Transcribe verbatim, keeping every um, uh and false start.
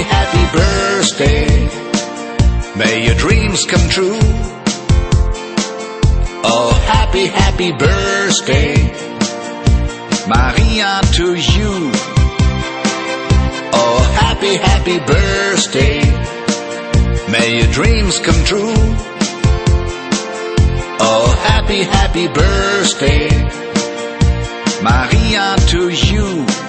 happy birthday. May your dreams come true. Oh, happy, happy birthday, Maria, to you. Oh, happy, happy birthday. May your dreams come true. Oh, happy, happy birthday, Maria, to you.